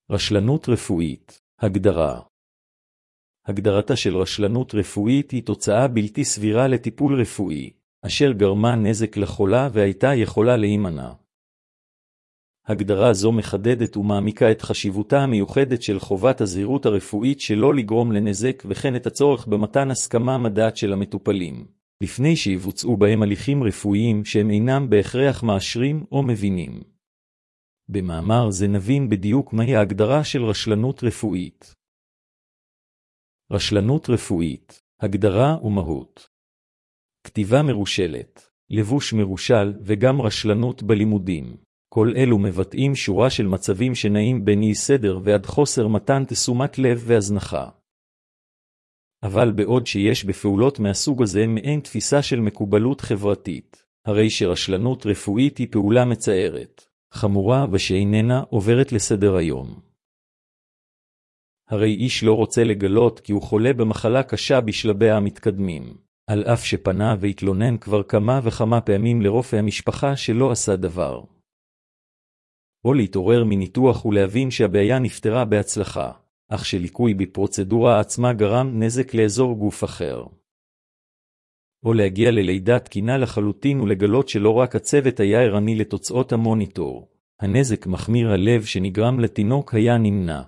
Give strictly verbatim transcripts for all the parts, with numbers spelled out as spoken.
רשלנות רפואית. הגדרה. הגדרתה של רשלנות רפואית היא תוצאה בלתי סבירה לטיפול רפואי, אשר גרמה נזק לחולה והייתה יכולה להימנע. הגדרה זו מחדדת ומעמיקה את חשיבותה המיוחדת של חובת הזהירות הרפואית שלא לגרום לנזק וכן את הצורך במתן הסכמה מדעת של המטופלים, לפני שיבוצעו בהם הליכים רפואיים שהם אינם בהכרח מאשרים או מבינים. במאמר זה נבין בדיוק מהי ההגדרה של רשלנות רפואית. רשלנות רפואית, הגדרה ומהות. כתיבה מרושלת, לבוש מרושל וגם רשלנות בלימודים. כל אלו מבטאים שורה של מצבים שנעים בין אי סדר ועד חוסר מתן תשומת לב והזנחה. אבל בעוד שיש בפעולות מהסוג הזה מעין תפיסה של מקובלות חברתית, הרי שרשלנות רפואית היא פעולה מצערת, חמורה ושאיננה עוברת לסדר היום. הרי איש לא רוצה לגלות כי הוא חולה במחלה קשה בשלביה המתקדמים, על אף שפנה והתלונן כבר כמה וכמה פעמים לרופא המשפחה שלא עשה דבר. או להתעורר מניתוח ולהבין שהבעיה נפתרה בהצלחה, אך שליקוי בפרוצדורה עצמה גרם נזק לאזור גוף אחר. או להגיע ללידה תקינה לחלוטין ולגלות שלא רק הצוות היה ערני לתוצאות המוניטור, הנזק מחמיר הלב שנגרם לתינוק היה נמנע.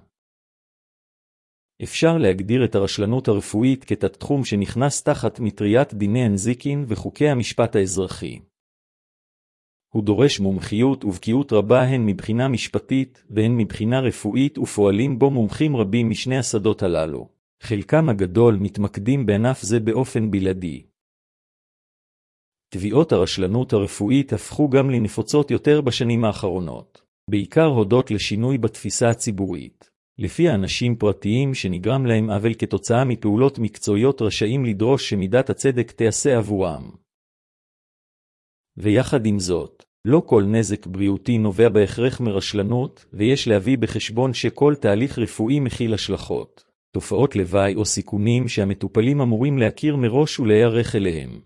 אפשר להגדיר את הרשלנות הרפואית כתת-תחום שנכנס תחת מטריית דיני הנזיקין וחוקי המשפט האזרחי. הוא דורש מומחיות ובקיאות רבה הן מבחינה משפטית והן מבחינה רפואית ופועלים בו מומחים רבים משני השדות הללו. חלקם הגדול מתמקדים בענף זה באופן בלעדי. תביעות הרשלנות הרפואית הפכו גם לנפוצות יותר בשנים האחרונות, בעיקר הודות לשינוי בתפיסה הציבורית. לפי האנשים פרטיים שנגרם להם עוול כתוצאה מפעולות מקצועיות רשאים לדרוש שמידת הצדק תיעשה עבורם. ויחד עם זאת, לא כל נזק בריאותי נובע בהכרח מרשלנות, ויש להביא בחשבון שכל תהליך רפואי מכיל השלכות, תופעות לוואי או סיכונים שהמטופלים אמורים להכיר מראש ולהיערך אליהם.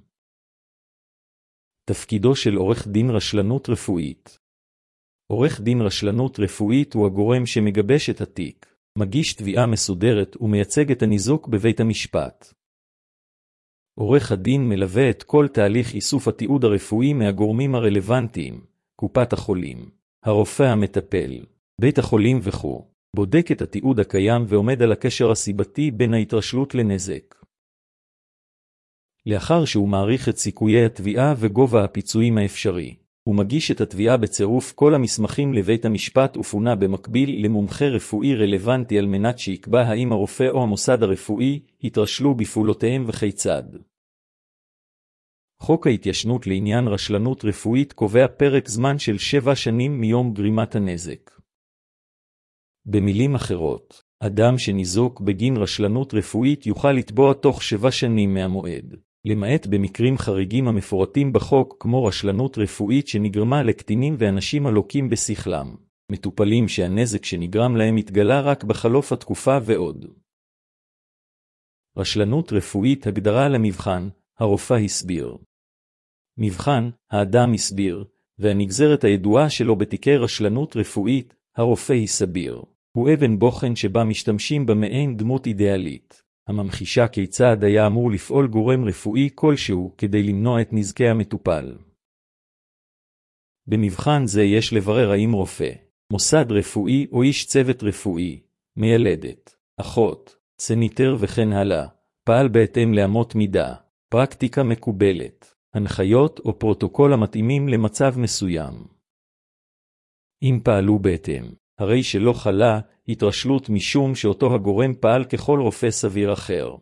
תפקידו של עורך דין רשלנות רפואית. עורך דין רשלנות רפואית הוא הגורם שמגבש את התיק, מגיש תביעה מסודרת ומייצג את הניזוק בבית המשפט. עורך הדין מלווה את כל תהליך איסוף התיעוד הרפואי מהגורמים הרלוונטיים, קופת החולים, הרופא המטפל, בית החולים וכו', בודק את התיעוד הקיים ועומד על הקשר הסיבתי בין ההתרשלות לנזק. לאחר שהוא מעריך את סיכויי התביעה וגובה הפיצויים האפשרי, הוא מגיש את התביעה בצירוף כל המסמכים לבית המשפט ופונה במקביל למומחה רפואי רלוונטי על מנת שיקבע האם הרופא או המוסד הרפואי התרשלו בפעולותיהם וכיצד. חוק ההתיישנות לעניין רשלנות רפואית קובע פרק זמן של שבע שנים מיום גרימת הנזק. במילים אחרות, אדם שניזוק בגין רשלנות רפואית יוכל לתבוע תוך שבע שנים מהמועד. למעט במקרים חריגים המפורטים בחוק כמו רשלנות רפואית שנגרמה לקטינים ואנשים הלוקים בשכלם, מטופלים שהנזק שנגרם להם התגלה רק בחלוף התקופה ועוד. רשלנות רפואית הגדרה למבחן, הרופא הסביר. מבחן, האדם הסביר, והנגזרת הידועה שלו בתיקי רשלנות רפואית, הרופא הסביר, הוא אבן בוחן שבה משתמשים במעין דמות אידיאלית. הממחישה כיצד היה אמור לפעול גורם רפואי כלשהו כדי למנוע את נזקי המטופל. במבחן זה יש לברר האם רופא, מוסד רפואי או איש צוות רפואי, מיילדת, אחות, סניטר וכן הלאה, פעל בהתאם לאמות מידה, פרקטיקה מקובלת, הנחיות או פרוטוקול המתאימים למצב מסוים. אם פעלו בהתאם, הרי שלא חלה התרשלות משום שאותו הגורם פעל ככל רופא סביר אחר.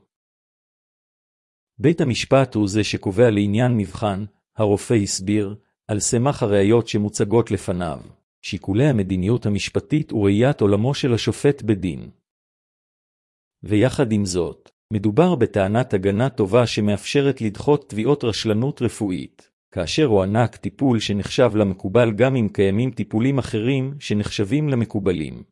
בית המשפט הוא זה שקובע לעניין מבחן, הרופא הסביר, על סמך הראיות שמוצגות לפניו, שיקולי המדיניות המשפטית וראיית עולמו של השופט בדין. ויחד עם זאת, מדובר בטענת הגנה טובה שמאפשרת לדחות תביעות רשלנות רפואית, כאשר הוענק טיפול שנחשב למקובל גם אם קיימים טיפולים אחרים שנחשבים למקובלים.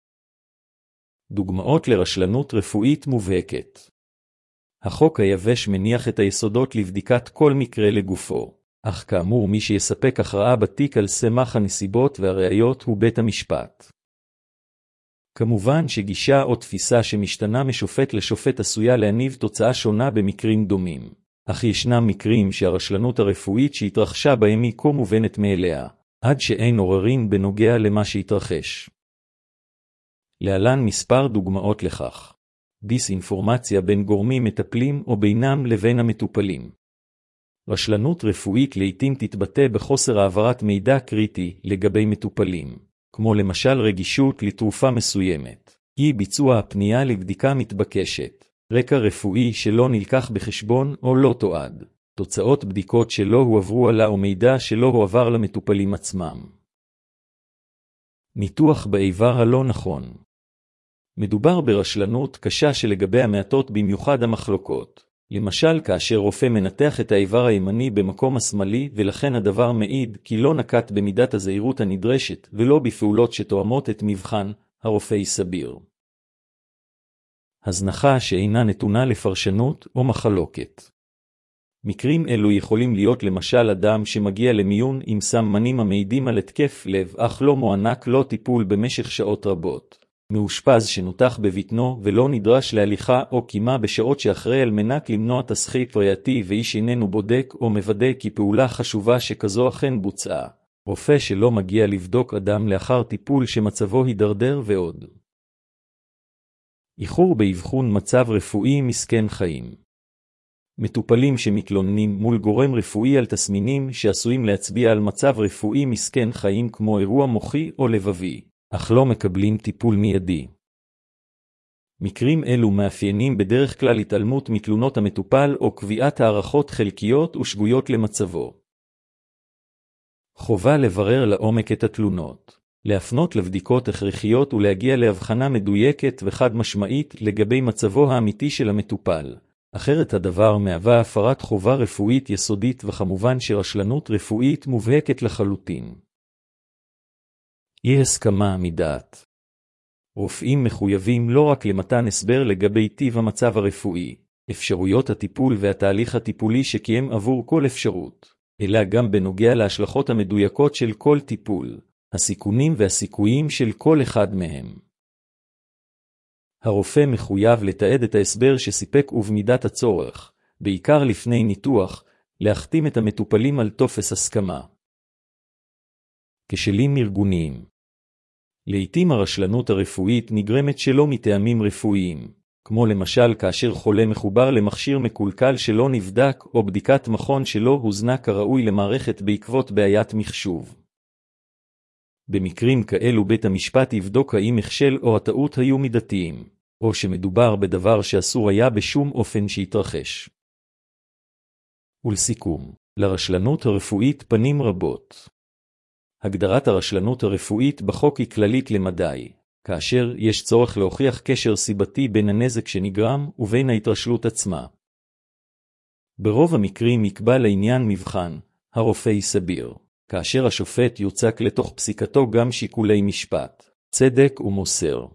דוגמאות לרשלנות רפואית מובהקת. החוק היבש מניח את היסודות לבדיקת כל מקרה לגופו, אך כאמור מי שיספק הכרעה בתיק על סמך הנסיבות והראיות הוא בית המשפט. כמובן שגישה או תפיסה שמשתנה משופט לשופט עשויה להניב תוצאה שונה במקרים דומים, אך ישנם מקרים שהרשלנות הרפואית שהתרחשה בהם היא כה מובנת מאליה, עד שאין עוררין בנוגע למה שהתרחש. להלן מספר דוגמאות לכך. דיסאינפורמציה בין גורמים מטפלים או בינם לבין המטופלים. רשלנות רפואית לעתים תתבטא בחוסר העברת מידע קריטי לגבי מטופלים, כמו למשל רגישות לתרופה מסוימת, אי ביצוע הפנייה לבדיקה מתבקשת, רקע רפואי שלא נלקח בחשבון או לא תועד, תוצאות בדיקות שלא הועברו עלה או מידע שלא הועבר למטופלים עצמם. ניתוח באיבר הלא נכון. מדובר ברשלנות קשה שלגבי המעטות במיוחד המחלוקות. למשל כאשר רופא מנתח את האיבר הימני במקום השמאלי ולכן הדבר מעיד כי לא נקט במידת הזהירות הנדרשת ולא בפעולות שתואמות את מבחן הרופאי סביר. הזנחה שאינה נתונה לפרשנות או מחלוקת. מקרים אלו יכולים להיות למשל אדם שמגיע למיון עם סמנים המעידים על התקף לב אך לא מוענק לו טיפול במשך שעות רבות. מאושפז שנותח בבטנו ולא נדרש להליכה או קימה בשעות שאחרי על מנת למנוע תסחית ריאתי ואיש איננו בודק או מוודא כי פעולה חשובה שכזו אכן בוצעה. רופא שלא מגיע לבדוק אדם לאחר טיפול שמצבו הידרדר ועוד. איחור באבחון מצב רפואי מסכן חיים. מטופלים שמתלוננים מול גורם רפואי על תסמינים שעשויים להצביע על מצב רפואי מסכן חיים כמו אירוע מוחי או לבבי, אך לא מקבלים טיפול מיידי. מקרים אלו מאפיינים בדרך כלל התעלמות מתלונות המטופל או קביעת הערכות חלקיות ושגויות למצבו. חובה לברר לעומק את התלונות, להפנות לבדיקות הכרחיות ולהגיע להבחנה מדויקת וחד משמעית לגבי מצבו האמיתי של המטופל, אחרת הדבר מהווה הפרת חובה רפואית יסודית וכמובן שרשלנות רפואית מובהקת לחלוטין. אי הסכמה מדעת. רופאים מחויבים לא רק למתן הסבר לגבי טיב המצב הרפואי, אפשרויות הטיפול והתהליך הטיפולי שקיים עבור כל אפשרות, אלא גם בנוגע להשלכות המדויקות של כל טיפול, הסיכונים והסיכויים של כל אחד מהם. הרופא מחויב לתעד את ההסבר שסיפק ובמידת הצורך, בעיקר לפני ניתוח, להחתים את המטופלים על טופס הסכמה. כשלים ארגוניים. לעתים הרשלנות הרפואית נגרמת שלא מטעמים רפואיים, כמו למשל כאשר חולה מחובר למכשיר מקולקל שלא נבדק או בדיקת מכון שלא הוזנה כראוי למערכת בעקבות בעיית מחשוב. במקרים כאלו בית המשפט יבדוק האם הכשל או הטעות היו מידתיים, או שמדובר בדבר שאסור היה בשום אופן שיתרחש. ולסיכום, לרשלנות הרפואית פנים רבות. הגדרת הרשלנות הרפואית בחוק היא כללית למדי, כאשר יש צורך להוכיח קשר סיבתי בין הנזק שנגרם ובין ההתרשלות עצמה. ברוב המקרים יקבע לעניין מבחן הרופאי סביר, כאשר השופט יוצק לתוך פסיקתו גם שיקולי משפט, צדק ומוסר.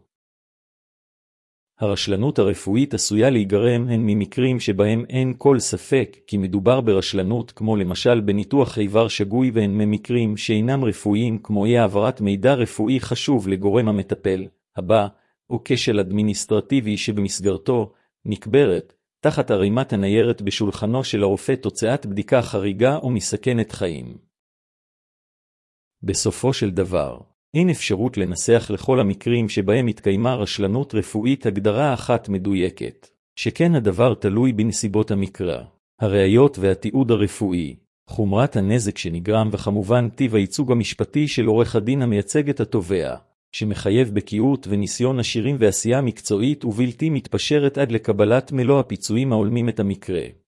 הרשלנות הרפואית עשויה להיגרם הן ממקרים שבהם אין כל ספק כי מדובר ברשלנות כמו למשל בניתוח איבר שגוי והן ממקרים שאינם רפואיים כמו אי העברת מידע רפואי חשוב לגורם המטפל, הבא, או כשל אדמיניסטרטיבי שבמסגרתו נקברת תחת ערימת הניירת בשולחנו של הרופא תוצאת בדיקה חריגה או מסכנת חיים. בסופו של דבר, אין אפשרות לנסח לכל המקרים שבהם התקיימה רשלנות רפואית הגדרה אחת מדויקת, שכן הדבר תלוי בנסיבות המקרה, הראיות והתיעוד הרפואי, חומרת הנזק שנגרם וכמובן טיב הייצוג המשפטי של עורך הדין המייצג את התובע, שמחייב בקיאות וניסיון עשירים ועשייה מקצועית ובלתי מתפשרת עד לקבלת מלוא הפיצויים ההולמים את המקרה.